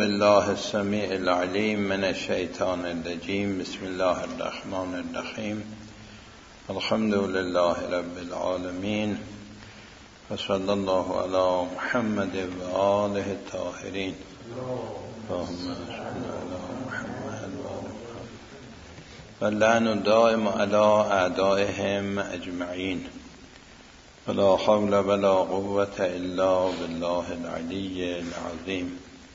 بالله السمیع العلیم من الشیطان الرجیم. بسم الله الرحمن الرحیم. الحمد لله رب العالمین و صلی الله علی محمد و آله الطاهرین. اللهم صل علی محمد و لعن دائم علی اعدائهم اجمعین. ولا حول ولا قوة الا بالله العلی العظیم.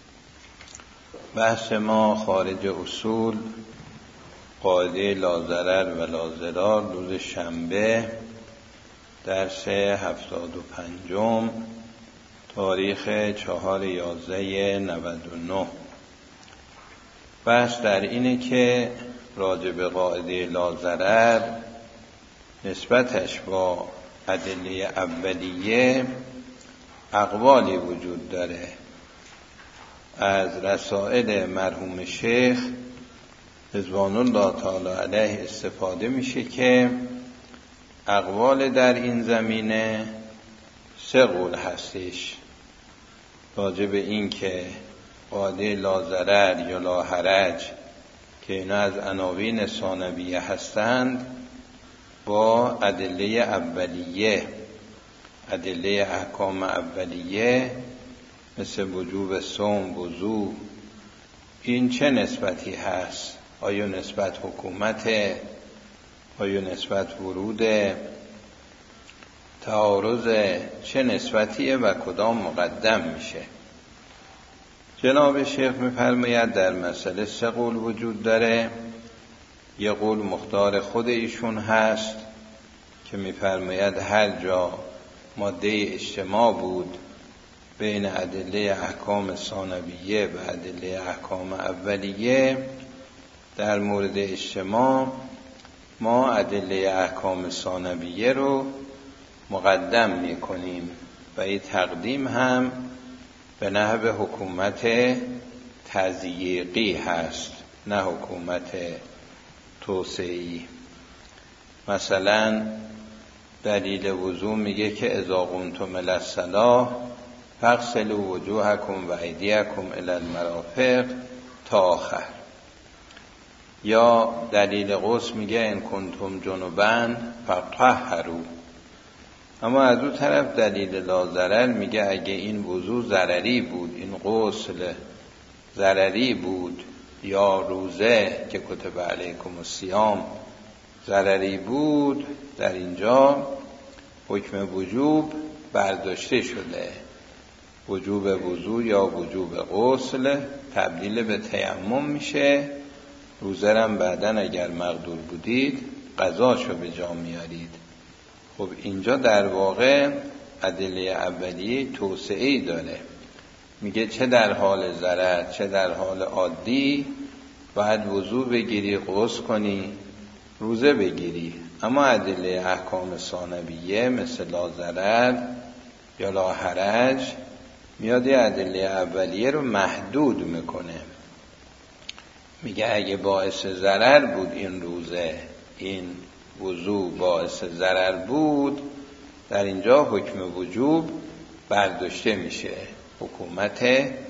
بحث ما خارج اصول قاعده لا ضرر و لا ضرار، روز شنبه، درس 75، تاریخ 4/11/99. بحث در اینه که راجع به قاعده لا ضرر نسبتش با ادله اولیه اقوالی وجود داره. از رسائل مرحوم شیخ رضوان الله تعالی علیه استفاده میشه که اقوال در این زمینه 3 قول هستش راجع به این که قاعده لا ضرر یا لا حرج که اینا از عناوین ثانویه هستند با ادله اولیه، ادله احکام اولیه مثل وجوب صوم، وضو، این چه نسبتی هست؟ آیا نسبت حکومت؟ آیا نسبت ورود؟ تعارض چه نسبتیه و کدام مقدم میشه؟ جناب شیخ میفرماید در مسئله 3 قول وجود داره. یه قول مختار خود ایشون هست که میفرماید هر جا ماده اجتماع بود بین ادله احکام ثانویه و ادله احکام اولیه، در مورد اجتماع ما ادله احکام ثانویه رو مقدم میکنیم و این تقدیم هم به نحو حکومت تضییقی هست، نه حکومت توسعی. مثلا دلیل وضو میگه که اذا قمتم الی الصلاة فاغسلوا وجوهکم و ایدیکم الی المرافق تا آخر. یا دلیل غسل میگه ان کنتم جنبا فطهروا. اما از اون طرف دلیل لا ضرر میگه اگه این وضو ضرری بود، این غسل ضرری بود، یا روزه که کتب علیکم الصیام ضرری بود، در اینجا حکم وجوب برداشته شده. وجوب وضو یا وجوب غسل تبدیل به تیمم میشه. روزه هم بعدن اگر مقدور بودید قضاشو به جا میارید. خب اینجا در واقع ادله اولیه توسعه‌ای داره. میگه چه در حال ضرر چه در حال عادی باید وضو بگیری، غسل کنی، روزه بگیری. اما ادله احکام ثانویه مثل لا ضرر یا لا حرج میاد ادله اولیه رو محدود میکنه. میگه اگه باعث ضرر بود این روزه، این وضو باعث ضرر بود، در اینجا حکم وجوب برداشته میشه. حکومت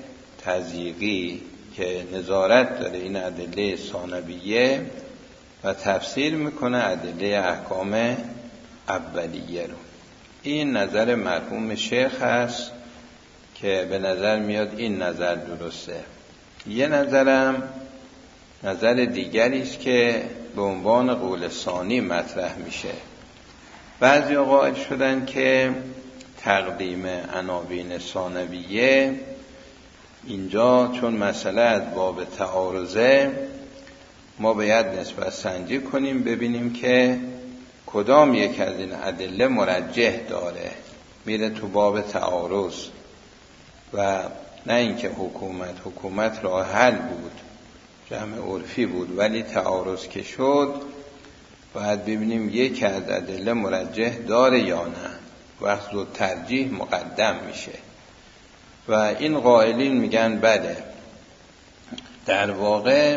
تضییقی که نظارت داره این ادله ثانویه و تفسیر میکنه ادله احکام اولیه رو. این نظر مرحوم شیخ هست که به نظر میاد این نظر درسته. یه نظرم نظر دیگری است که به عنوان قول ثانی مطرح میشه. بعضی قائل شدن که تقدیم عناوین ثانویه اینجا چون مسئله از باب تعارضه، ما باید نسبت سنجی کنیم ببینیم که کدام یک از این ادله مرجح داره، میره تو باب تعارض و نه اینکه حکومت راه حل بود، جمع عرفی بود، ولی تعارض که شد باید ببینیم یک از ادله مرجح داره یا نه. وقت زود ترجیح مقدم میشه و این قائلین میگن بله، در واقع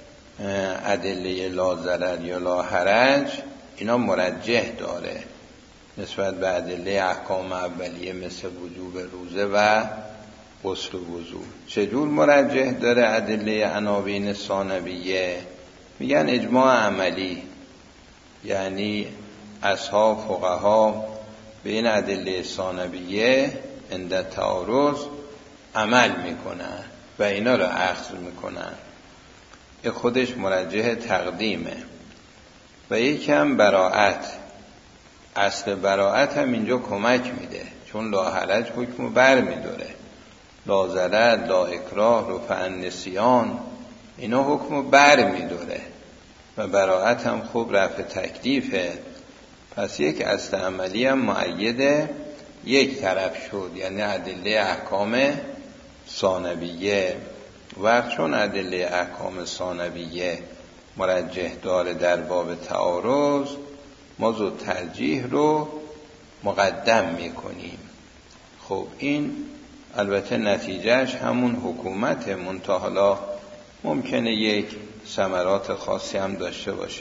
ادله لا ضرر یا لا حرج اینا مرجح داره نسبت به ادله احکام اولیه مثل وجوب روزه و غسل و وضو. چجور مرجح داره ادله عناوین ثانویه؟ میگن اجماع عملی، یعنی اصحاب فقها به این ادله ثانویه عند تعارض عمل میکنن و اینا رو اخذ میکنن. این خودش مرجح تقدیمه. و یکم براءت، اصل براءت هم اینجا کمک میده، چون لا حرج حکمو بر میداره، لا ضرر، لا اکراه، رفع النسیان، اینا حکمو بر میداره و براءت هم خوب رفع تکلیفه. پس یک اصل عملی هم مؤید یک طرف شد، یعنی ادله احکام ثانویه. و چون ادله احکام ثانویه مرجح داره در باب تعارض، ما زود ترجیح رو مقدم میکنیم. خب این البته نتیجهش همون حکومت، منتها حالا ممکنه یک ثمرات خاصی هم داشته باشه.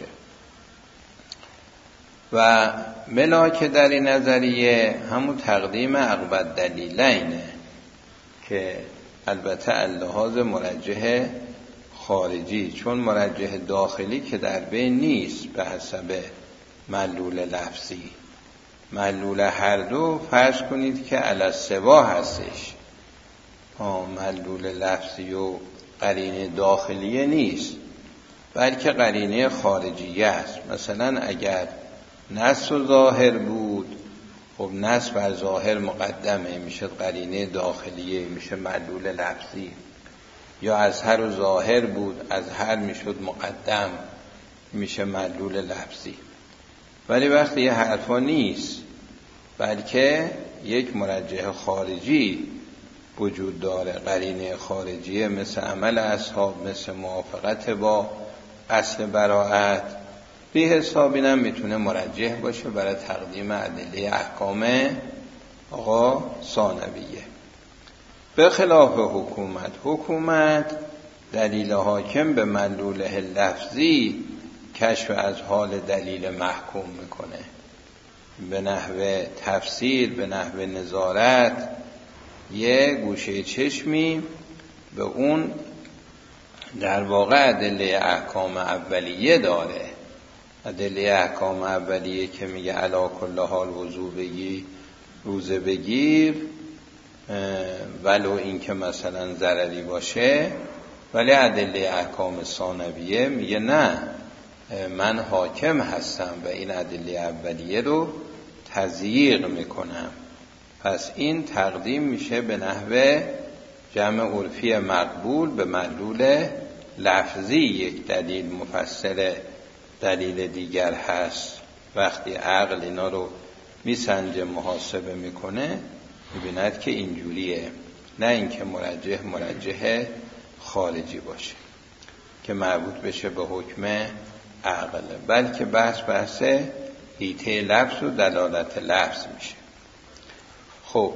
و ملاک در این نظریه همون تقدیم عقب دلیلینه که البته اللحاظ مرجح خارجی، چون مرجح داخلی که در بین نیست به حسب معلول لفظی. معلول هر دو فرض کنید که علی السوا هستش، معلول لفظی و قرینه داخلیه نیست، بلکه قرینه خارجیه است. مثلا اگر نص و ظاهر بود، خب نص بر ظاهر مقدمه، میشه قرینه داخلیه، میشه معلول لفظی. یا ازهر و ظاهر بود، ازهر میشد مقدم، میشه معلول لفظی. ولی وقتی یه حرفا نیست، بلکه یک مرجح خارجی وجود داره، قرینه خارجیه، مثل عمل اصحاب، مثل موافقت با اصل براءت، بی حساب اینم میتونه مرجح باشه برای تقدیم ادله احکام آقا ثانویه. به خلاف حکومت دلیل حاکم به معلوله لفظی کشف از حال دلیل محکوم میکنه، به نحو تفسیر، به نحو نظارت، یه گوشه چشمی به اون در واقع ادله احکام اولیه داره. ادله احکام اولیه که میگه علی کل حال وضو بگیر، روزه بگیر، ولو این که مثلا ضرری باشه. ولی ادله احکام ثانویه میگه نه، من حاکم هستم و این ادله اولیه رو تضییق میکنم. پس این تقدیم میشه به نحو جمع عرفی مقبول به معلول لفظی. یک دلیل مفسر دلیل دیگر هست، وقتی عقل اینا رو میسنجه، محاسبه میکنه، میبیند که اینجوریه، نه اینکه مرجح خارجی باشه که مربوط بشه به حکم عقل، بلکه بحث حیطه لفظ و دلالت لفظ میشه. خب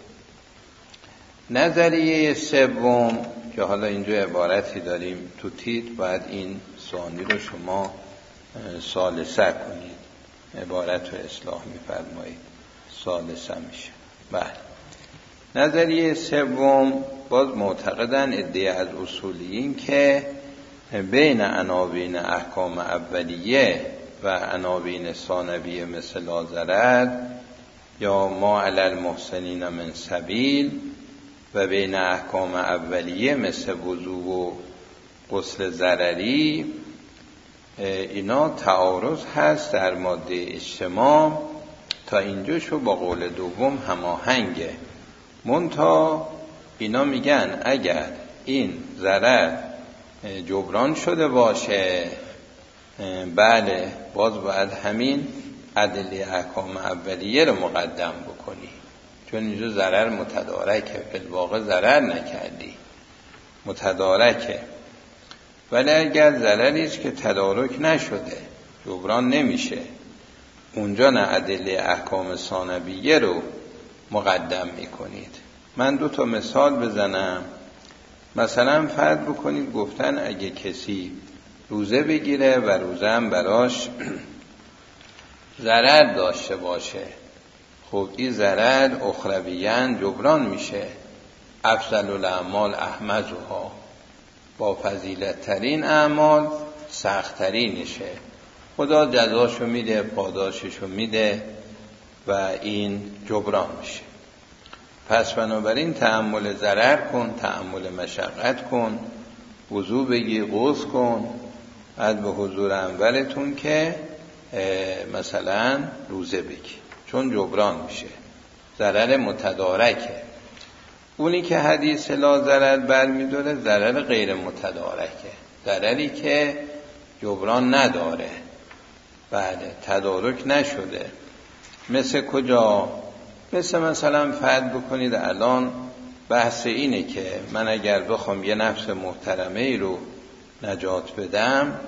نظریه سوم که حالا اینجا عبارتی داریم تو تیتر، باید این ثانی رو شما ثالثه کنید، عبارت رو اصلاح میفرمایید، ثالثه میشه. بله، نظریه سوم باز معتقدن عده از اصولیین که بین عناوین احکام اولیه و عناوین ثانویه مثل لا ضرر یا ما علی المحسنین من سبیل و بین احکام اولیه مثل وضو و غسل ضرری، اینا تعارض هست در ماده اجتماع. تا اینجا شو با قول دوم هماهنگه. منتها اینا میگن اگر این ضرر جبران شده باشه، بله، باز باید همین ادله احکام اولیه رو مقدم بکنی، چون اینجا ضرر متدارکه، فی الواقع ضرر نکردی، متدارکه. ولی اگر ضرری است که تدارک نشده، جبران نمیشه، اونجا نه ادله احکام ثانویه رو مقدم میکنید. من 2 مثال بزنم. مثلا فرض بکنید گفتن اگه کسی روزه بگیره و روزه هم براش ضرر داشته باشه، خب این ضرر اخرویاً جبران میشه، افضل الاعمال احمدها، با فضیلت ترین اعمال سخت ترینشه. خدا جزاشو میده، پاداششو میده و این جبران میشه. پس بنابراین تحمل ضرر کن، تحمل مشقت کن، وضو بگی، غسل کن، بعد به حضور انورتون که مثلا روزه بگی، چون جبران میشه، ضرر متدارکه. اونی که حدیث لا ضرر برمی‌داره ضرر غیر متدارکه، ضرری که جبران نداره، بله تدارک نشده. مثل کجا؟ مثلا فرض بکنید الان بحث اینه که من اگر بخوام یه نفس محترمه ای رو نجات بدم،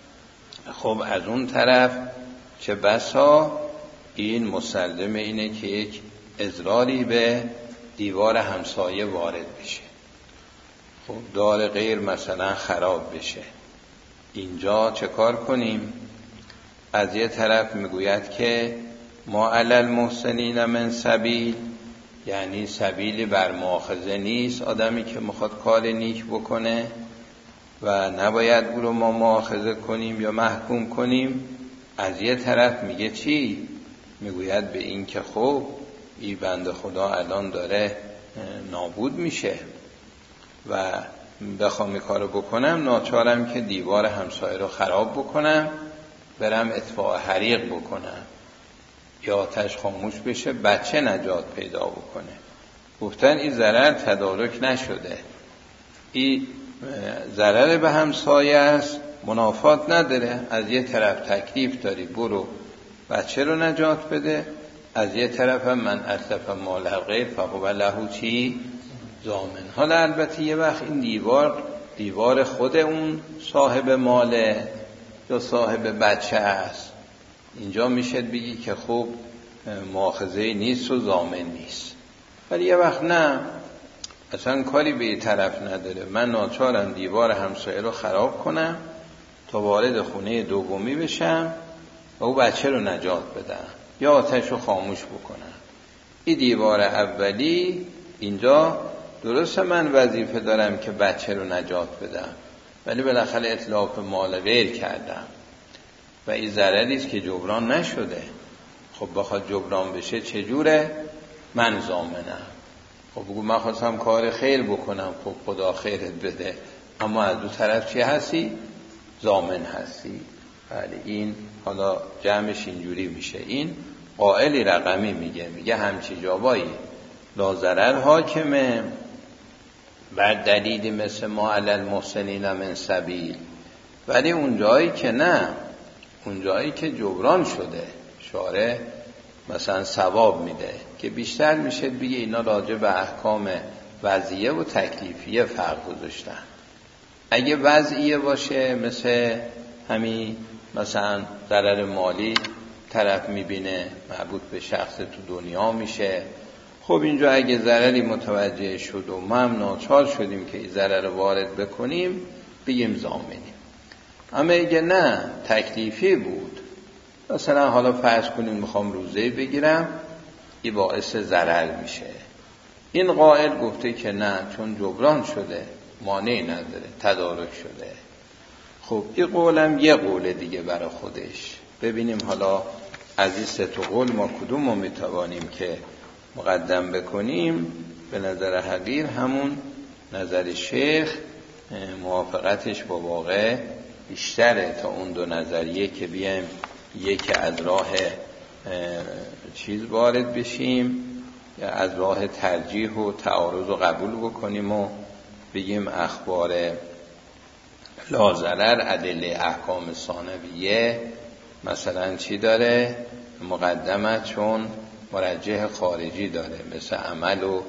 خب از اون طرف چه بسا این مسلم اینه که یک اضراری به دیوار همسایه وارد بشه، خب دار غیر مثلا خراب بشه. اینجا چه کار کنیم؟ از یه طرف میگوید که ما علی المحسنین من سبیل، یعنی سبیلی بر مؤاخذه نیست آدمی که میخواد کار نیک بکنه و نباید او رو ما مؤاخذه کنیم یا محکوم کنیم. از یه طرف میگه چی؟ میگوید به این که خب این بنده خدا الان داره نابود میشه و بخوام این کارو بکنم ناچارم که دیوار همسایه رو خراب بکنم، برم اطفاء حریق بکنم یا آتش خاموش بشه، بچه نجات پیدا بکنه. گفتن این ضرر تدارک نشده، این ضرر به همسایه است، منافات نداره. از یه طرف تکلیف داری برو بچه رو نجات بده، از یه طرف هم من اتلف مال غیر فهو له چی ضامن. حالا البته یه وقت این دیوار خود اون صاحب ماله یا صاحب بچه است، اینجا میشه بگی که خب مؤاخذه نیست و ضامن نیست. ولی یه وقت نه، اصلا کاری به طرف نداره، من ناچارم دیوار همسایه رو خراب کنم تا وارد خونه دومی بشم و او بچه رو نجات بدم یا آتش رو خاموش بکنم. این دیوار اولی اینجا درسته من وظیفه دارم که بچه رو نجات بدم، ولی بالاخره اتلاف مال غیر کردم و این ضرری است که جبران نشده. خب بخواد جبران بشه چجوره؟ من ضامنم. خب بگو من خواستم کار خیر بکنم، خب خدا خیرت بده، اما از دو طرف چی هستی؟ ضامن هستی. بله این حالا جمعش اینجوری میشه. این قائلی رقمی میگه همچی جابایی لا ضرر حاکمه بر دلیل مثل ما علی المحسنین من سبیل. ولی اون جایی که نه، اون جایی که جبران شده شارع مثلا ثواب میده که بیشتر میشه بگه اینا راجع به احکام وضعیه و تکلیفیه فرق گذاشتن. اگه وضعیه باشه مثل همین مثلا ضرر مالی طرف میبینه مربوط به شخص تو دنیا میشه، خب اینجا اگه ضرری متوجه شد و ما هم ناچار شدیم که این ضرر وارد بکنیم بگیم ضامنیم. اما اگه نه تکلیفی بود، مثلا حالا فرض کنیم میخوام روزه بگیرم، این باعث ضرر میشه، این قائل گفته که نه چون جبران شده مانعی نداره تدارک شده. خب این قولم یه قول دیگه برای خودش. ببینیم حالا از این سه تا قول ما کدوم رو میتوانیم که مقدم بکنیم. به نظر حقیر همون نظر شیخ موافقتش با واقع بیشتره تا اون دو نظریه که بیایم یک از راه چیز وارد بشیم یا از راه ترجیح و تعارض و قبول بکنیم و بگیم اخبار لا ضرر ادله احکام ثانویه مثلا چی داره مقدمت، چون مرجح خارجی داره مثل عمل و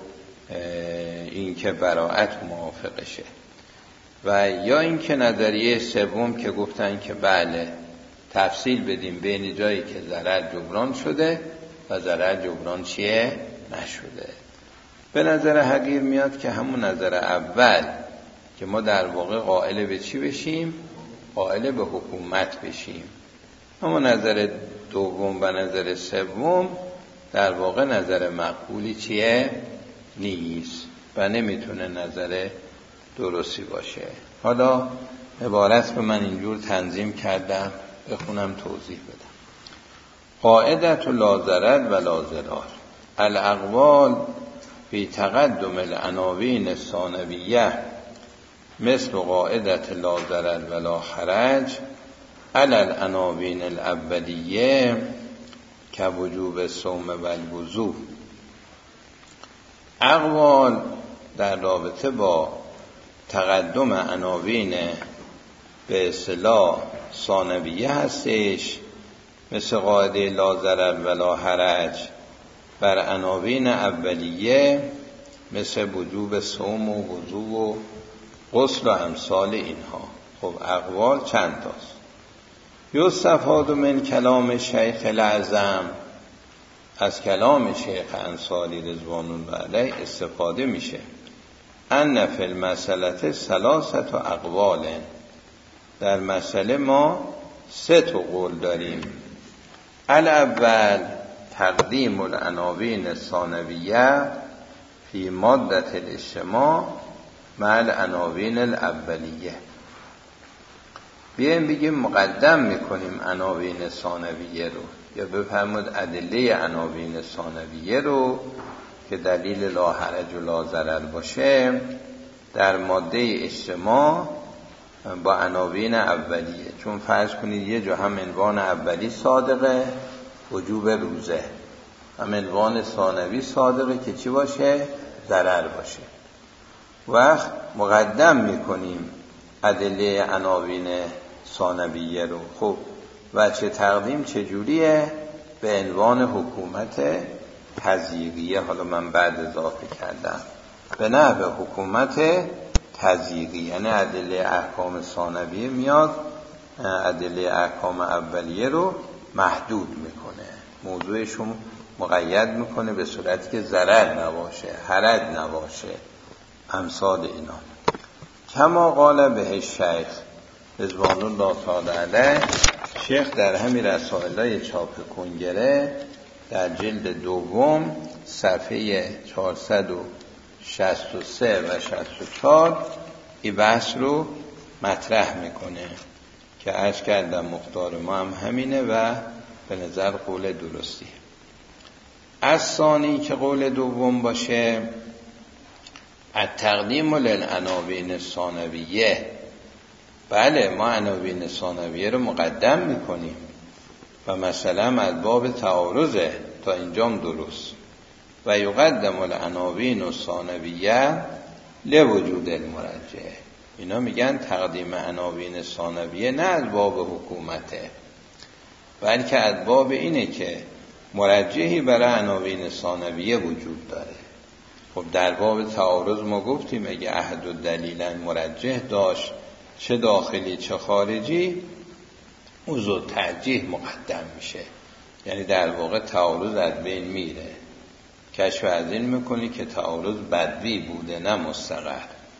این که براءت موافقشه. و یا این که نظریه سوم که گفتن که بله تفصیل بدیم بین جایی که ضرر جبران شده و ضرر جبران چیه نشده. به نظر حقیر میاد که همون نظر اول که ما در واقع قائل به چی بشیم؟ قائل به حکومت بشیم. اما نظر دوم و نظر سوم در واقع نظر مقبولی چیه؟ نیست. و نمیتونه نظر درستی باشه. حالا عبارت رو من اینجور تنظیم کردم، بخونم توضیح بدم. قاعدت لا ضرر و لا ضرار. الاقوال فی تقدم العناوین الثانویه مثل قاعدت لا ضرر و لا حرج علی العناوین الاولیه که وجوب الصوم و الوضوء. اقوال در رابطه با تقدم عناوین به اصطلاح ثانویه هستش، مثل قاعده لا ضرر و لا حرج بر عناوین اولیه مثل وجوب صوم و وضوء و غسل و امثال اینها. خب اقوال چند تاست. یستفاد من کلام شیخ الاعظم، از کلام شیخ انصاری رضوان الله علیه استفاده میشه. ان فی المسألة ثلاثة اقوال، در مسئله ما 3 قول داریم. الاول تقدیم العناوین الثانویه فی ماده الاجتماع مع العناوین الاولیه. بیایم بگیم مقدم میکنیم عناوین ثانویه رو، یا بفرمود ادله عناوین ثانویه رو که دلیل لا حرج و لا ضرر باشه در ماده اجتماع با عناوین اولیه. چون فرض کنید یه جا هم عنوان اولی صادقه وجوب روزه، هم عنوان ثانوی صادقه که چی باشه؟ ضرر باشه. وقت مقدم میکنیم ادله عناوین ثانویه رو. خب وجه تقدیم چجوریه؟ به عنوان حکومت تضییقیه. حالا من بعد اضافه کردم به نحو حکومت تضییقی، یعنی ادله احکام ثانویه میاد ادله احکام اولیه رو محدود میکنه، موضوعشون مقید میکنه به صورتی که ضرر نباشه، حرج نباشه، امثال اینا. کما قال به شیخ رضوان الله تعالی علیه، شیخ در همین رسائل‌های چاپ کنگره در جلد دوم صفحه 463 و 64 این بحث رو مطرح میکنه که عرض کردم مختار ما هم همینه و به نظر قول درستیه. از ثانی که قول دوم باشه، التقدیم للعناوین الثانویه. بله ما عناوین ثانویه رو مقدم میکنیم و مثلا از باب تعارضه، تا اینجام درست. و یقدم العناوین الثانویه لوجود المرجع. اینا میگن تقدیم عناوین ثانویه نه از باب حکومته، بلکه از باب اینه که مرجحی برای عناوین ثانویه وجود داره. خب در باب تعارض ما گفتیم اگه احد و دلیلا مرجح داشت، چه داخلی چه خارجی، موضوع ترجیح مقدم میشه. یعنی در واقع تعارض از بین میره. کشف از این میکنی که تعارض بدوی بوده نه مستقر.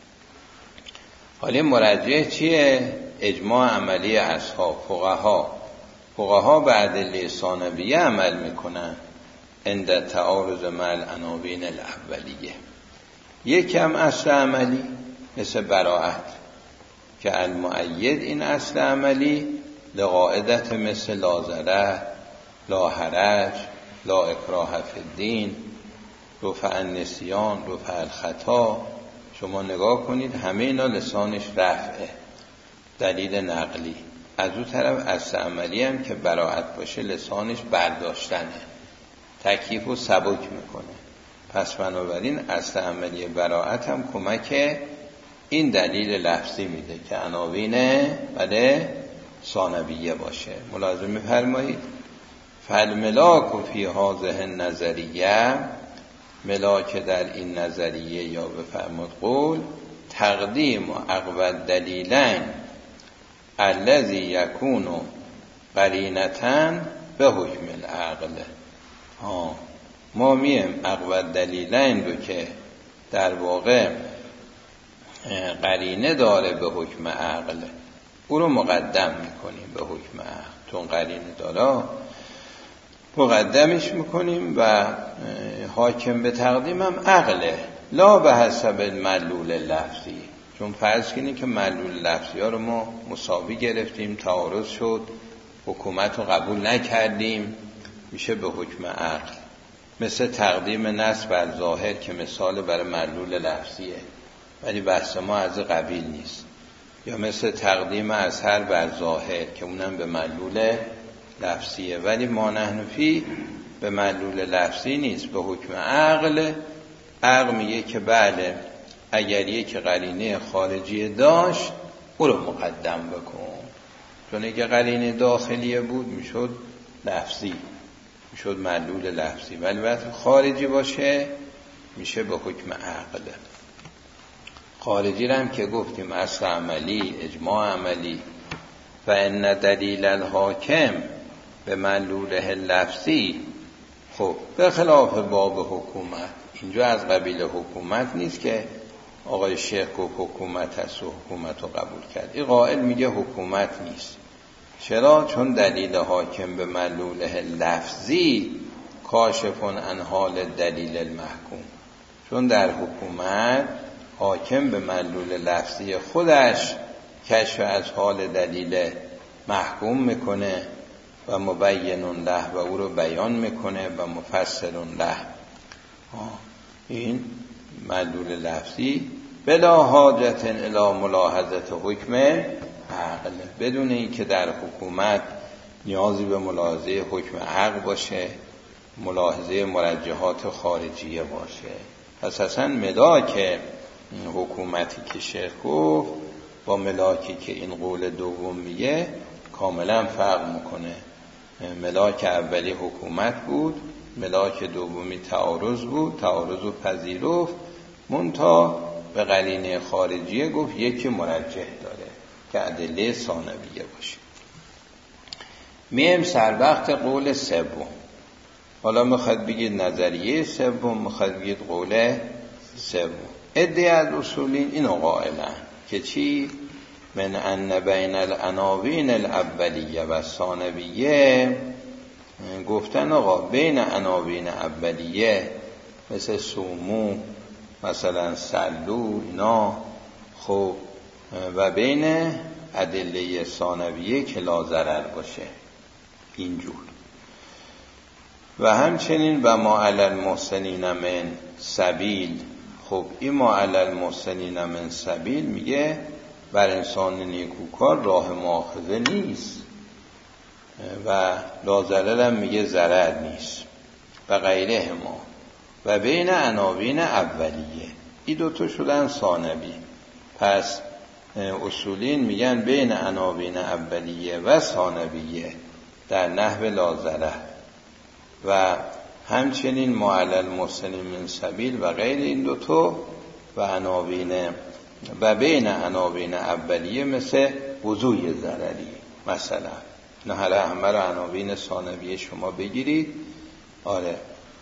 حالا مرجح چیه؟ اجماع عملی اصحاب فقها به ادله ثانویه عمل میکنن عند تعارض مع العناوین الاولیه. یکم اصل عملی مثل براءت که المؤید این اصل عملی لقاعدت مثل لا ضرر، لا حرج، لا اکراه فی الدین، رفع النسیان، رفع الخطا. شما نگاه کنید همه اینا لسانش رفعه، دلیل نقلی. از اون طرف اصل عملی هم که براءت باشه لسانش برداشتنه، تکییف و سبک میکنه. پس بنابراین اصل عملی براءت هم کمک این دلیل لفظی میده که عناوین بله ثانویه باشه. ملاحظه میفرمایید فالملاک و فی هذه النظریه، ملاک در این نظریه یا بفرمود قول، تقدیم و اقوى دلیلین الذی یکون قرینتن به حکم العقل. ما میم اقوى دلیلین رو که در واقع قرینه داره به حکم عقل، او رو مقدم میکنیم به حکم عقل. چون قرینه داره مقدمش میکنیم و حاکم به تقدیم هم عقله. لا به حسب المعلول لفظی، چون فرض کنید که معلول لفظی ها رو ما مساوی گرفتیم، تعارض شد، حکومت رو قبول نکردیم، میشه به حکم عقل. مثل تقدیم نص بر ظاهر که مثال برای معلول لفظیه ولی بحث ما از قبیل نیست، یا مثل تقدیم اثر بر ظاهر که اونم به معلول لفظیه ولی ما نحن فی به معلول لفظی نیست، به حکم عقل. عقل میگه که بله اگر یک قرینه خارجی داشت او رو مقدم بکن، چون اگه قرینه داخلیه بود میشد لفظی، میشد معلول لفظی، ولی وقتی خارجی باشه میشه به حکم عقل. خارجی رو هم که گفتیم اصل عملی، اجماع عملی. و ان دلیل الحاکم به معلوله لفظی، خب به خلاف باب حکومت، اینجا از قبیل حکومت نیست که آقای شیخ گفت حکومت هست و حکومت رو قبول کرد، این قائل میگه حکومت نیست. چرا؟ چون دلیل حاکم به معلوله لفظی کاشفون عن حال دلیل المحکوم، چون در حکومت حاکم به معلول لفظی خودش کشف از حال دلیل محکوم میکنه و مبین له و او رو بیان میکنه و مفسر له. این معلول لفظی بلا حاجت الی ملاحظه حکم عقل، بدون این که در حکومت نیازی به ملاحظه حکم عقل باشه، ملاحظه مرجحات خارجیه باشه. پس اصلا ملاک حکومتی که شیخ گفت با ملاکی که این قول دوم میگه کاملا فرق میکنه. ملاک اولی حکومت بود، ملاک دومی تعارض بود، تعارض رو پذیرفت، منتها به قرینه خارجیه گفت یکی مرجح داره که ادله ثانویه باشه. میم سر وقت قول سوم. حالا میخواد بگید نظریه سوم، میخواد بگید قول سوم. عده از اصولین اینو قائلن که چی؟ من ان بین العناوین الاولیه و ثانویه، گفتن آقا بین عناوین اولیه مثل سومو مثلا سلو اینا، خب و بین ادله ثانویه که لا ضرر باشه اینجور. و همچنین و ما علی المحسنین من سبیل. خب این ما علی المحسنین من سبیل میگه بر انسان نیکوکار راه مؤاخذه نیست و لا ضرر هم میگه ضرر نیست و غیره ما. و بین عناوین اولیه، این دوتا شدن ثانوی. پس اصولین میگن بین عناوین اولیه و ثانویه در نحو لا ضرر، و همچنین ما علی المحسنین من سبیل و غیر این دوتا و عناوین و بین عناوین اولیه مثل وضوی ضرری مثلا. نه همه را عناوین ثانویه شما بگیرید. آره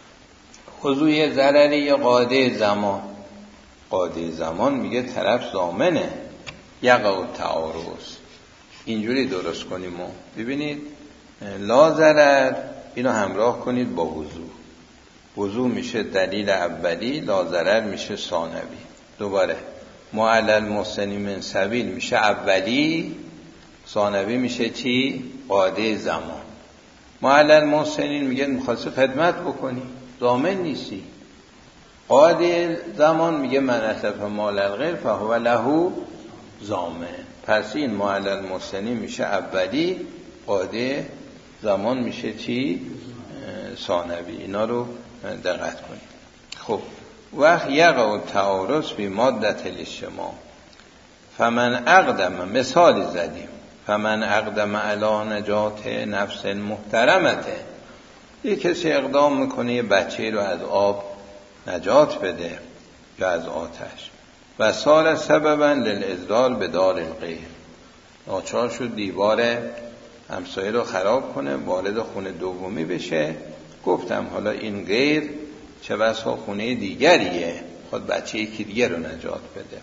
وضوی ضرری یا قاعده زمان. قاعده زمان میگه طرف ضامنه یقع تعارض، اینجوری درست کنیم و ببینید لا ضرر اینو همراه کنید با وضو. وضو میشه دلیل اولی، لا ضرر میشه ثانوی. دوباره ما علی المحسنین من سبیل میشه اولی، ثانوی میشه چی؟ قاعده زمان. ما علی المحسنین میگه میخواستی خدمت بکنی، ضامن نیستی. قاعده زمان میگه من اسلف مال الغیر فهو له ضامن. پس این ما علی المحسنین میشه اولی، قاعده زمان میشه چی؟ ثانوی. اینا رو دقت کنید. خب وقت یقع تعارض فی مادت الاجتماع فمن اقدم، مثال زدیم، فمن اقدم علی نجات نفس محترمته، یک کسی اقدام میکنه یه بچه رو از آب نجات بده یا از آتش، و صار سببا للاضرار به دار الغیر، ناچار شد دیوار همسایه رو خراب کنه، وارد خونه دومی بشه. گفتم حالا این غیر چه بسا خونه دیگریه، خود بچه یکی دیگه رو نجات بده.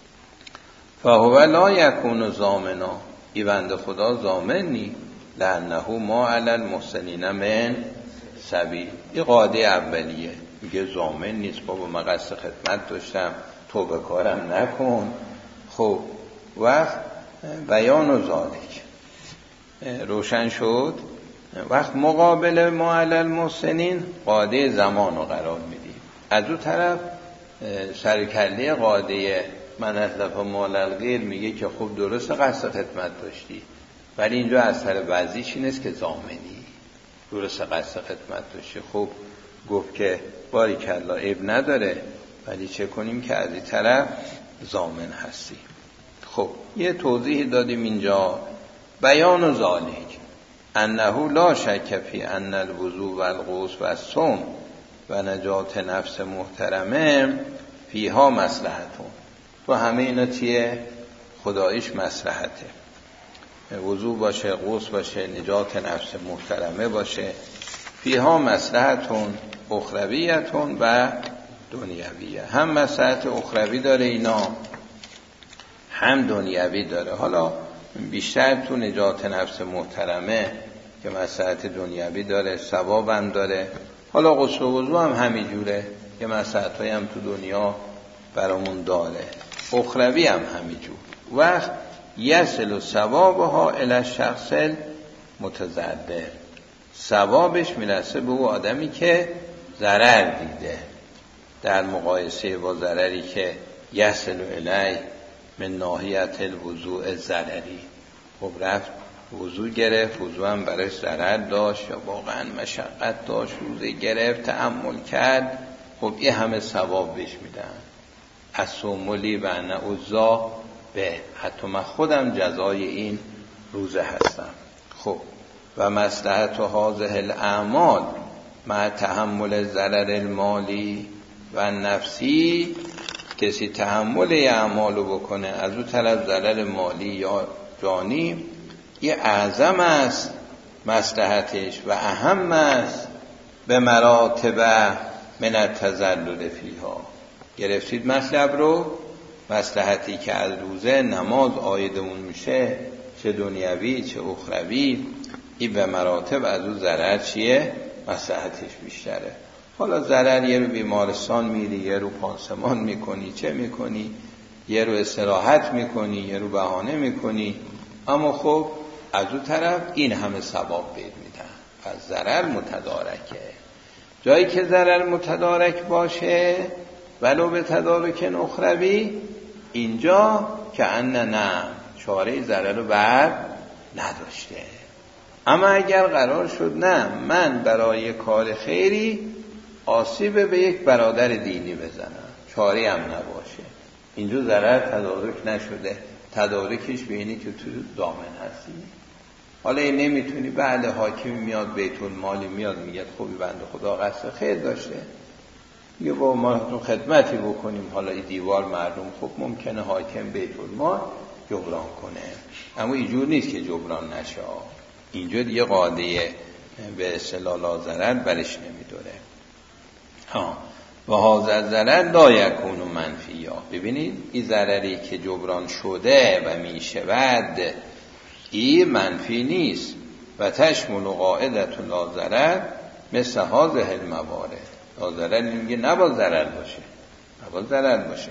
فهو لا یکون ضامنا، ای بنده خدا ضامن نی، لانه ما علی المحسنین من سبیل. این قاعده اولیه. میگه ضامن نیست، بابا من قصد خدمت داشتم، تو به کارم نکن. خب وقت بیان و ذالک روشن شد. وقت مقابل ما علی المحسنین قاعده زمان رو قرار میدیم. از اون طرف سرکله قاعده من اتلف مال الغیر میگه که خب درست قصد خدمت داشتی، ولی اینجا از سر وضعیش این است که ضامنی، درست قصد خدمت داشتی. خب گفت که باریکلا عیب نداره، ولی چه کنیم که از این طرف ضامن هستی. خب یه توضیح دادیم اینجا. بیان و ذالک انه لا شک فی ان الوضوء و الغسل و الصوم و نجات نفس محترمه فیها مصلحتون. تو همه اینا چیه؟ خداییش مصلحته. وضوء باشه، غسل باشه، نجات نفس محترمه باشه. فیها مصلحتون اخرویتون و دنیویه. هم مصلحت اخروی داره اینا، هم دنیوی داره. حالا بیشتر تو نجات نفس محترمه که مصلحت دنیوی داره، ثواب هم داره. حالا غسل و وضو هم همینجوره که مصلحت‌هایی هم تو دنیا برامون داره، اخروی هم همینجور. وقت یصل ثوابها الی الشخص المتضرر، ثوابش میرسه به او آدمی که ضرر دیده در مقایسه با ضرری که یصل الیه من ناحیت الوضوء ضرری. خب رفت وضو گرفت، وضو هم برای ضرر داشت یا واقعا مشقت داشت، روزه گرفت، تأمل کرد، خب این همه ثواب بهش میدن. الصوملی و انا عزا به، حتی من خودم جزای این روزه هستم. خب و مصلحت هذه الاعمال مع تحمل ضرر المالی و نفسی، کسی تحمل اعمالو بکنه از اون طرف ضرر مالی یا جانی، یه اعظم است مصلحتش و اهم است به مراتب من التذلل فیها. گرفتید مطلب رو؟ مصلحتی که از روزه نماز عایدمون میشه، چه دنیوی چه اخروی، این به مراتب از اون ضرر چیه؟ مصلحتش بیشتره. حالا ضرر یه رو بیمارستان میری، یه رو پانسمان میکنی، چه میکنی، یه رو استراحت میکنی، یه رو بهانه میکنی، اما خب از اون طرف این همه ثواب بهت میدن. پس ضرر متدارکه. جایی که ضرر متدارک باشه ولو به تدارک اخروی، اینجا که نه چاره ضرر رو بر نداشته. اما اگر قرار شد نه من برای کار خیری آسیب به یک برادر دینی بزنم، چاره هم نباشه، اینجا ضرر تدارک نشده، تدارکش به اینی که تو ضامن هستی. حالا این نمیتونی، بعد حاکم میاد بیت المالی میاد میگه خوبی بنده خدا قصد خیر داشته، میگه با ما خدمتی بکنیم، حالا این دیوار مردم، خب ممکنه حاکم بیت المال جبران کنه، اما اینجور نیست که جبران نشه. اینجا دیگه قاعده به اصطلاح لا ضرر برش نمیداره. و هذا ضرر لا یکون منفیا. ببینید این ضرری که جبران شده و میشود این منفی نیست. و تشمل قاعدة لا ضرر مثل هذه الموارد. لا ضرر میگه نباید ضرر باشه، نباید ضرر باشه،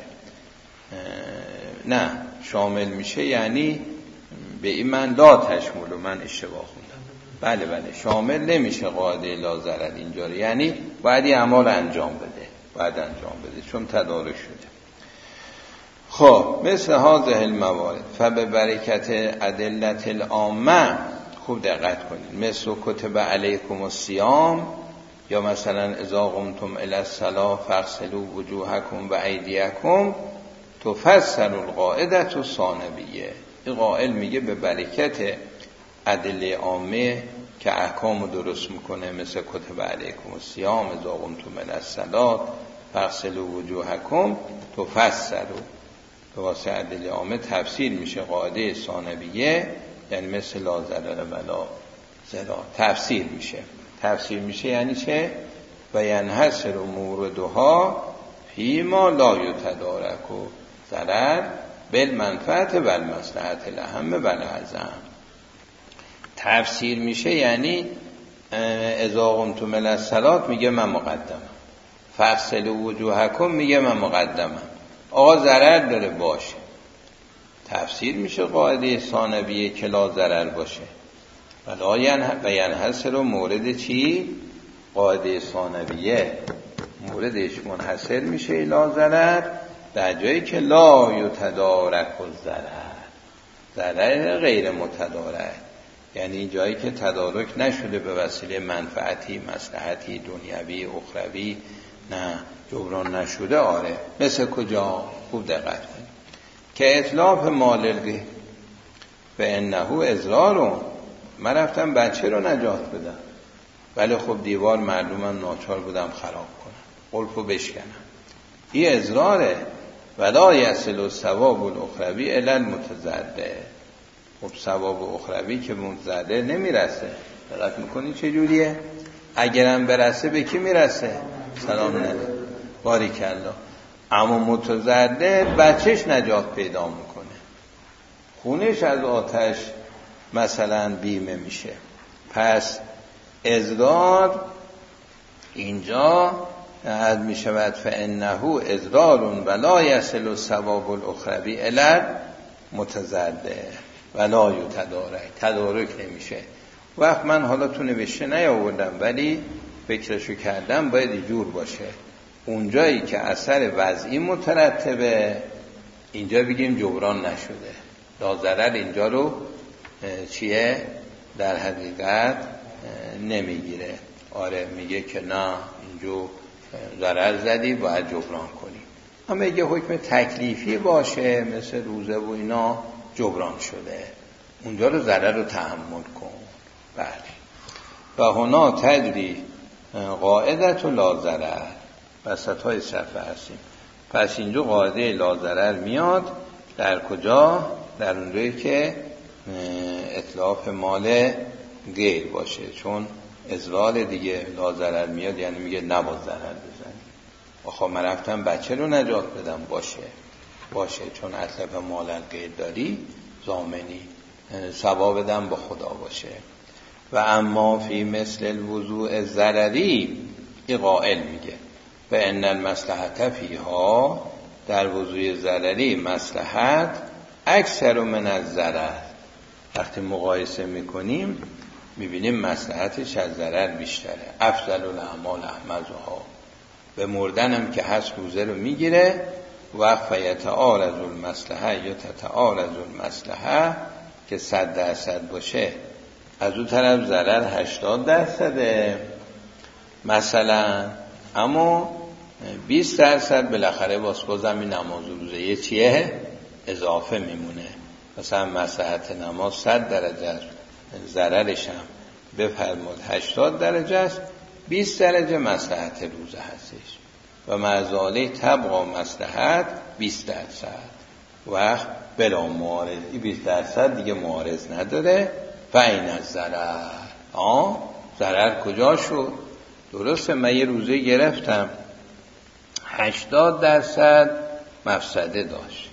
نه شامل میشه، یعنی به این من لا تشمل، من اشتباه خوندم، بله شامل نمیشه قاعده لا ضرر اینجا، یعنی باید این اعمال انجام بده، چون تدارک شده. خب مثل هذه الموارد فببرکت ادلت العامه، خوب دقت کنید، مثل کتب علیکم الصیام، یا مثلا اذا قمتم الی الصلاة فاغسلوا وجوهکم و ایدیکم تفسر القاعده الثانویه. این قائل میگه به برکت ادله عامه که احکام درست میکنه، مثل کتب علیکم الصیام، اذا قمتم الی الصلاة فاغسلوا وجوهکم تفسروا، به واسه ادله عامه تفسیر میشه قاعده ثانویه، یعنی مثل لا ضرر ولا ضرار تفسیر میشه یعنی چه؟ و ینحصر موردها فیما لا یتدارک و ضرر بالمنفعت و المصلحت الاهم و الاعظم. تفسیر میشه یعنی اذا قمتم الی الصلاة میگه من مقدمم، فصل وجوهکم میگه من مقدمم، آقا ضرر داره باشه، تفسیر میشه قاعده ثانویه که لا ضرر باشه و ینحصر مورد چی؟ قاعده ثانویه موردش منحصر میشه لا ضرر در جایی که لا یتدارک ضرر غیر متدارک، یعنی جایی که تدارک نشده به وسیله منفعتی مصلحتی دنیوی اخروی، نه جبران نشده. آره مثل کجا؟ خوب دقت کنید که اطلاف مال الغیر و انه اضرار. من رفتم بچه رو نجات بدم ولی خب دیوار معلومم ناچار بودم خراب کنم، قلفو بشکنم، این اضراره. ولا یصل الثواب الاخروی الی المتزرع. خب ثواب اخروی که متزرع نمیرسه. دقت میکنی چه جوریه؟ اگرم برسه به کی میرسه؟ سلام علیکم باریکالله. اما متزرع بچهش نجات پیدا میکنه، خونش از آتش مثلا بیمه میشه. پس اضرار اینجا عد می شود فانه اضرار ولا یصل الثواب الاخروی الی متزرع ولا یتدارک، تدارک نمیشه. وقت من حالا تو نوشته نیاوردم ولی فکرشو کردم باید اینجور باشه، اونجایی که اثر وضعی مترتبه اینجا بگیم جبران نشده، لا ضرر اینجا رو چیه در حقیقت نمیگیره. آره میگه که نه اینجا ضرر زدی باید جبران کنی. اما اگه حکم تکلیفی باشه مثل روزه و اینا جبران شده، اونجا رو ضرر رو تحمل کن. بله. و هنا تجری قاعدت و لا ضرر، وسط های صفحه هستیم. پس اینجا قاعده لا ضرر میاد در کجا؟ در اونجایی که اتلاف مال غیر باشه، چون اضرار دیگه لا ضرر میاد، یعنی میگه نباید ضرر بزنی. آخه من رفتم بچه رو نجات بدم، باشه چون اتلاف مال غیر داری ضامنی، ثواب بدم با خدا باشه. و اما فی مثل الوضوء ضرری این قائل میگه و ان المصلحت فیها، در وضوء ضرری مصلحت اکثر من الضرر. وقتی مقایسه میکنیم میبینیم مصلحتش از ضرر بیشتره. افضل الاعمال احمدها، به مردنم که هست روزه رو میگیره. و فیتعارض المصلحه یا تتعارض المصلحه که 100% باشه، از اون طرف ضرر 80% مثلا، اما 20% بالاخره بازم این نماز و روزه یه چیه اضافه میمونه. مثلا مصلحت نماز 100 درجه است، ضررش هم بفرمود 80 درجه است، 20 درجه مصلحت روزه هستش و معزاله طبقا مصلحت 20%. وقت بلا معارض، 20% دیگه معارض نداره. و این از ضرر، ضرر کجا شد؟ درسته من یه روزه گرفتم 80% مفسده داشت،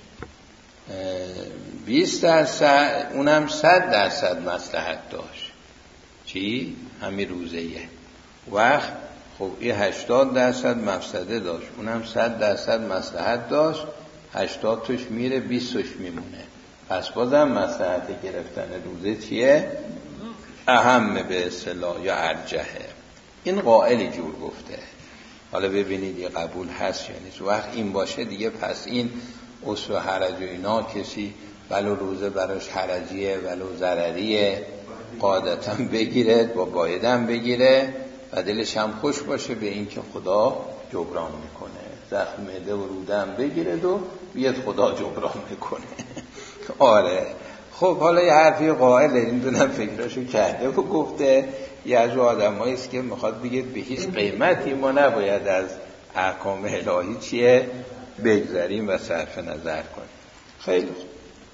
20% اونم 100% مصلحت داشت. چی؟ همین روزه یه وقت خب این 80% مفسده داشت، اونم 100% مصلحت داشت، 80 توش میره 20 توش میمونه. پس بازم مصلحت گرفتن روزه چیه؟ اهم به اصطلاح یا ارجحه. این قائل جور گفته. حالا ببینید یه قبول هست یا نیست. وقت این باشه دیگه پس این اصل و حرج و اینا کسی ولو روزه براش حرجیه ولو ضرریه قاعدتا بگیره، با بایدم بگیره و دلش هم خوش باشه به این که خدا جبران میکنه. زخم معده و روده هم بگیره و بیاد خدا جبران میکنه. آره خب حالا یه حرفی قائل این دونم فکراشو کرده و گفته یه از آدمایی است که میخواد بگه به هیچ قیمتی ما نباید از احکام الهی چیه بگذاریم و صرف نظر کنیم. خیلی خوب.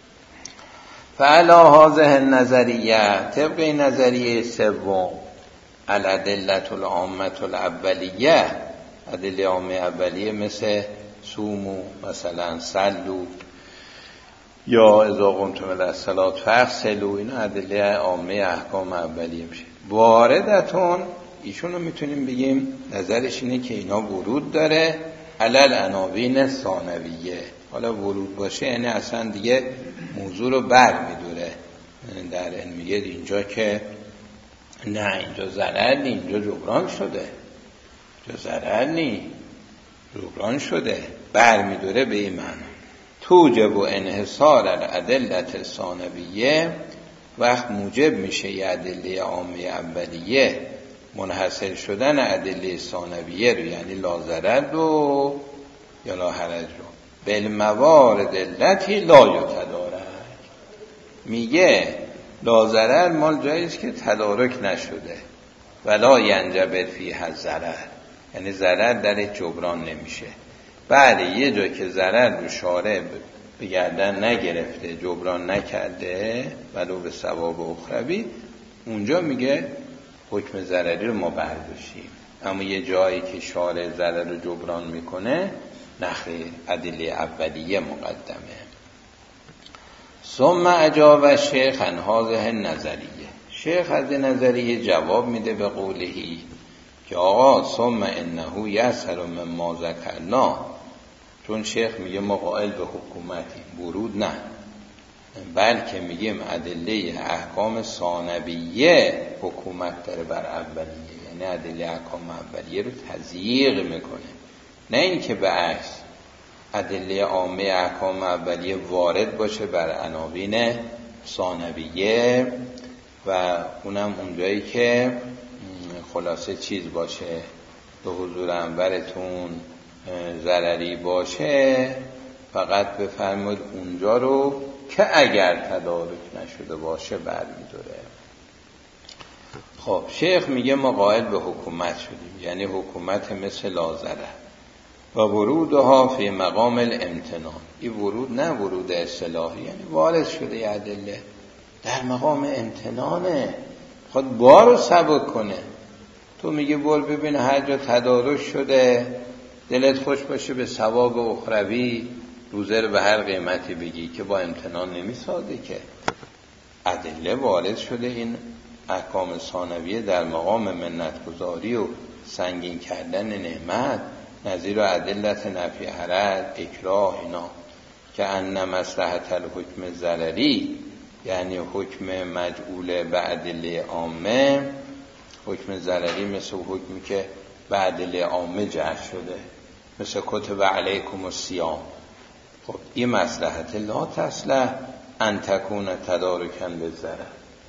فعلا هذه النظریه، طبق این نظریه سوم، الادلة العامة الاولیه، ادله عامه اولیه مثل صومو مثلا صلو یا اذا قمتم الی الصلاة فاغسلوا، اینا ادله عامه احکام اولیه میشه. واردتون ایشون رو میتونیم بگیم نظرش اینه که اینا ورود داره علل عناوین ثانویه. حالا ورود باشه یعنی اصلا دیگه موضوع رو بر میداره. در این میگه اینجا که نه اینجا ضرر نی، اینجا جبران شده، اینجا ضرر نی جبران شده، بر میداره به این معنی. توجب و انحصار الادلت ثانویه، وقت موجب میشه یه ادله عامه اولیه منحصر شدن ادله ثانویه رو، یعنی لا ضرر رو یا لا حرج رو بالموارد التی لا یتدارک. میگه لا ضرر مال جایی است که تدارک نشده، ولا ینجبر فیه ضرر، یعنی ضرر در جبران نمیشه. بعد یه جا که ضرر رو شارع به گردن نگرفته، جبران نکرده ولو به ثواب اخروی، اونجا میگه حکم ضرری رو ما برداشتیم. اما یه جایی که شارع ضرر رو جبران میکنه نخیر، ادله اولیه مقدمه. ثم اجاب شیخ عن هذه نظریه، شیخ از نظریه جواب میده به قولهی که آقا ثم انه یسر مما ذکرنا، چون شیخ میگه ما قائل به حکومتی ورود نه، بلکه میگیم ادله احکام ثانویه حکومت داره بر اولیه، یعنی ادله احکام اولیه رو تضییق میکنه، نه اینکه به عکس ادله عامه احکام اولیه وارد باشه بر عناوین ثانویه و اونم اونجایی که خلاصه چیز باشه، به حضور انورتون ضرری باشه، فقط بفرمایید اونجا رو که اگر تدارک نشده باشه برمی‌داره. خب شیخ میگه ما قائل به حکومت شدیم، یعنی حکومت مثل لا ضرر و ورودها فی مقام الامتنان. این ورود نه ورود اصطلاحی، یعنی وارد شده یه ادله در مقام امتنانه، خود بارو سبک کنه. تو میگه بول ببین هر جا تدارک شده دلت خوش باشه به ثواب اخروی، روزه رو به هر قیمتی بگی، که با امتنان نمیسازه که. ادله وارد شده این احکام ثانویه در مقام منتگذاری و سنگین کردن نعمت، نظیر ادلت نفی حرج، اکراه، اینا که ان مصلحت الحکم ضرری، یعنی حکم مجعول به ادله عامه. حکم ضرری مثل حکمی که به ادله عامه جعل شده، مثل کتب علیکم الصیام. خب این مصلحت لا تصلح ان تکون تدارکا بالضرر،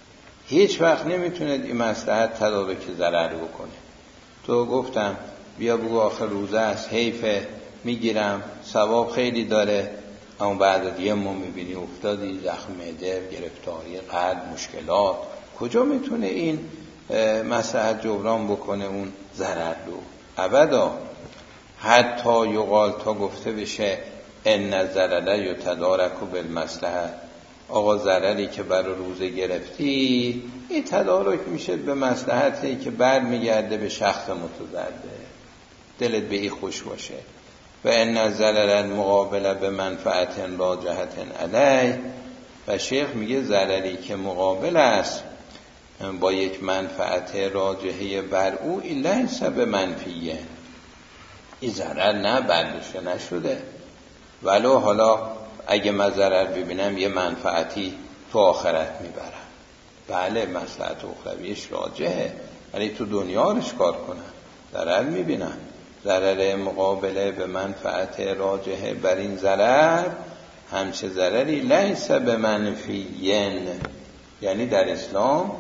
هیچ وقت نمیتونه این مصلحت تدارک ضرر بکنه. تو گفتم بیا بگو آخر روزه است، حیفه، میگیرم، ثواب خیلی داره، اما بعد دیگه ما میبینی افتادی زخم معده، گرفتاری قلب، مشکلات، کجا میتونه این مصلحت جبران بکنه اون ضرر رو؟ ابدا. حتی یقال، تا گفته بشه ان الضرر یتدارک بالمصلحه، آقا ضرری که برای روزه گرفتی این تدارک میشه به مصلحتی که بر میگرده به شخص متضرر، دلت به این خوش باشه. و ان الضرر مقابله به منفعت راجحه علی، و شیخ میگه ضرری که مقابل است با یک منفعت راجحه بر او، لیس بمنفیه، این ضرر نه برداشته نشده، ولو حالا اگه من ضرر ببینم یه منفعتی تو آخرت میبرم، بله مصلحت اخرویش راجحه، ولی تو دنیا رو چکار کنم؟ ضرر میبینم. ضرر مقابله به منفعت راجحه بر این ضرر همچه ضرری لیس بمنفیین، یعنی در اسلام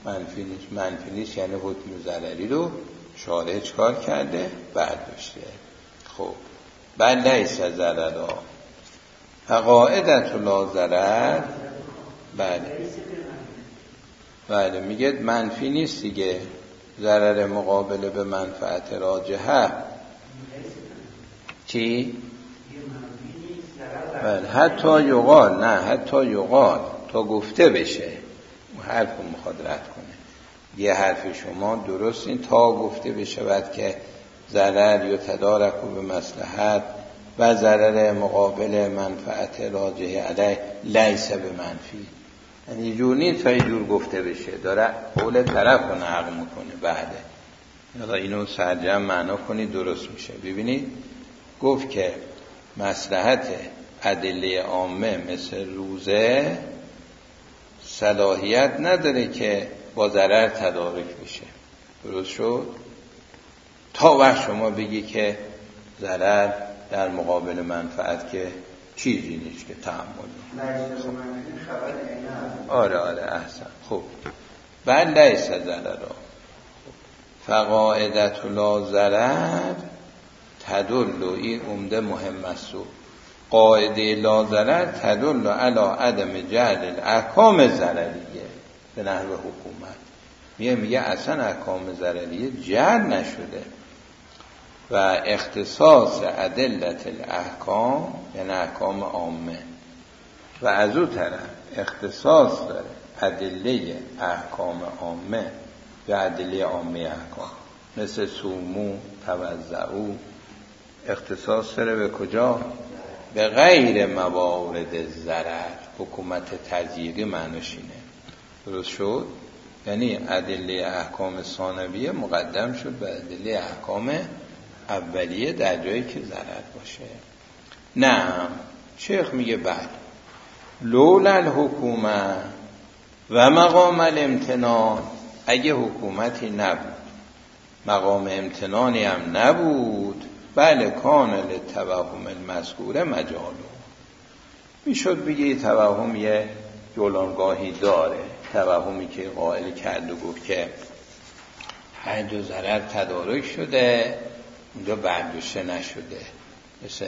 منفی نیست، یعنی حکم ضرری رو شارع چکار کرده؟ برداشته. خب بل لیس ضررا قاعدت لا ضرر، بله میگه منفی نیست دیگه، ضرر مقابله به منفعت راجحه چی؟ بله حتی یقال، نه حتی یقال، تا گفته بشه، حرف رو میخواد رد کنه، یه حرف شما درست این تا گفته بشه بعد که ضرر یا تدارک به مصلحت و ضرر مقابل منفعت راجحه علیه لیس به منفی، یعنی جور نیست تا یه جور گفته بشه، داره قول طرف رو نقل میکنه بعده، حالا اینو سرجم معنا کنید درست میشه. ببینید گفت که مصلحت ادله عامه مثل روزه صلاحیت نداره که با ضرر تدارک بشه. درست شد؟ تا وقت شما بگی که ضرر در مقابل منفعت که چیزی نیست که تحمل. آره احسن. خب بعد لیس ضرر فقاعدت لا ضرر تدل، این عمده مهم است. قاعده لا ضرر تدل علی عدم جعل الاحکام ضرریه به نحو حکومت. میگه اصلا احکام ضرریه جعل نشده و اختصاص ادلت الاحکام یعنی احکام عامه و از اون طرف اختصاص داره ادله احکام عامه یا ادله عامه احکام مثل سومو توزعو اختصاص داره به کجا؟ به غیر موارد ضرر. حکومت تضییقی معنیش اینه. درست شد؟ یعنی ادله احکام ثانویه مقدم شد به ادله احکام اولیه در جایی که ضرر باشه. نه شیخ میگه بعد لولا الحکومه و مقام الامتنان، اگه حکومتی نبود مقام امتنانی هم نبود، بله کان للتوهم المذکور مجالو، میشد بگی توهم یه جولانگاهی داره. توهمی که قائل کرد و گفت که حج و ضرر تدارک شده اونجا برداشته نشده، مثل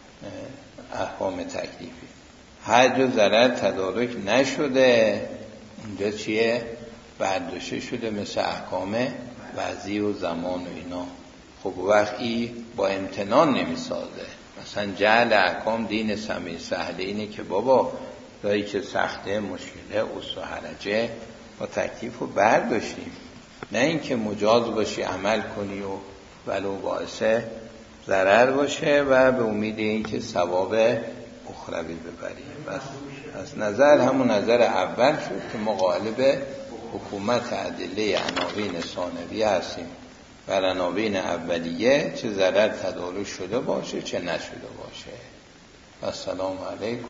احکام تکلیفی. حج و ضرر تدارک نشده اونجا چیه؟ برداشته شده، مثل احکام وضعی و زمان و اینا. خب وقتی با امتنان نمیسازه. مثلا جعل احکام دین سمیع سهله اینه که بابا دایی که سخته مشکله اصل و حرجه با تکلیف رو برداشتیم، نه اینکه مجاز باشی عمل کنی و ولو باعث ضرر باشه و به امید اینکه ثواب اخروی ببری. بس از نظر همون نظر اول شد که ما قائل حکومت ادله عناوین ثانویه هستیم و عناوین اولیه چه ضرر تدارک شده باشه چه نشده باشه. السلام علیکم.